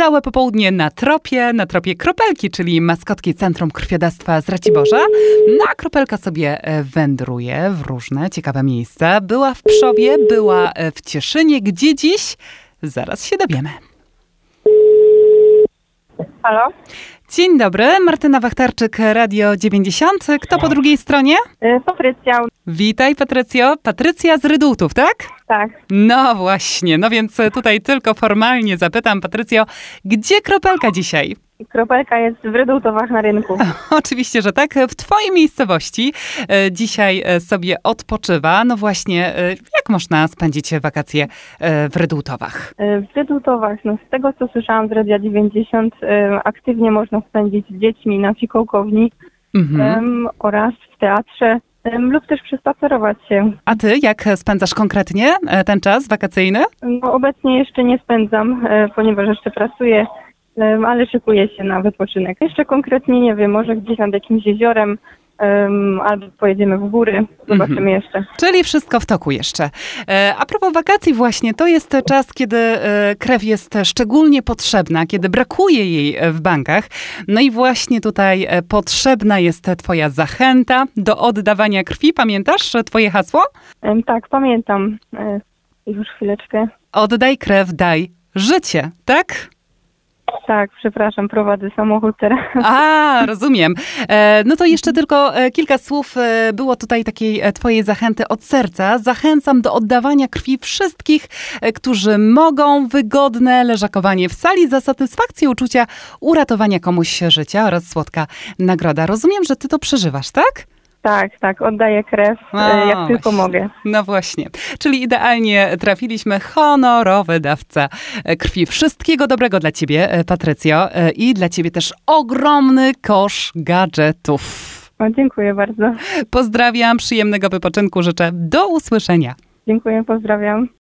całe popołudnie na tropie Kropelki, czyli maskotki Centrum Krwiodawstwa z Raciborza. No a Kropelka sobie wędruje w różne ciekawe miejsca. Była w Przowie, była w Cieszynie. Gdzie dziś? Zaraz się dowiemy. Halo? Dzień dobry, Martyna Wachtarczyk, Radio 90. Kto po drugiej stronie? Patrycja. Witaj, Patrycjo. Patrycja z Rydultów, tak? Tak. No właśnie, no więc tutaj tylko formalnie zapytam, Patrycjo, gdzie Kropelka dzisiaj? Kropelka jest w Rydultowach na rynku. Oczywiście, że tak. W twojej miejscowości dzisiaj sobie odpoczywa. No właśnie, jak można spędzić wakacje w Rydultowach? W Rydultowach, no z tego co słyszałam z Radia 90, aktywnie można spędzić z dziećmi na fikołkowni oraz w teatrze lub też przespacerować się. A ty jak spędzasz konkretnie ten czas wakacyjny? No, obecnie jeszcze nie spędzam, ponieważ jeszcze pracuję, ale szykuję się na wypoczynek. Jeszcze konkretnie nie wiem, może gdzieś nad jakimś jeziorem, albo pojedziemy w góry, zobaczymy jeszcze. Czyli wszystko w toku jeszcze. A propos wakacji właśnie, to jest czas, kiedy krew jest szczególnie potrzebna, kiedy brakuje jej w bankach. No i właśnie tutaj potrzebna jest twoja zachęta do oddawania krwi. Pamiętasz twoje hasło? Tak, pamiętam. Już chwileczkę. Oddaj krew, daj życie, tak? Tak, przepraszam, prowadzę samochód teraz. A, rozumiem. No to jeszcze tylko kilka słów było tutaj takiej twojej zachęty od serca. Zachęcam do oddawania krwi wszystkich, którzy mogą. Wygodne leżakowanie w sali za satysfakcję uczucia uratowania komuś życia oraz słodka nagroda. Rozumiem, że ty to przeżywasz, tak? Tak, oddaję krew, jak tylko mogę. No właśnie. Czyli idealnie trafiliśmy, honorowy dawca krwi. Wszystkiego dobrego dla ciebie, Patrycjo. I dla ciebie też ogromny kosz gadżetów. Dziękuję bardzo. Pozdrawiam, przyjemnego wypoczynku życzę. Do usłyszenia. Dziękuję, pozdrawiam.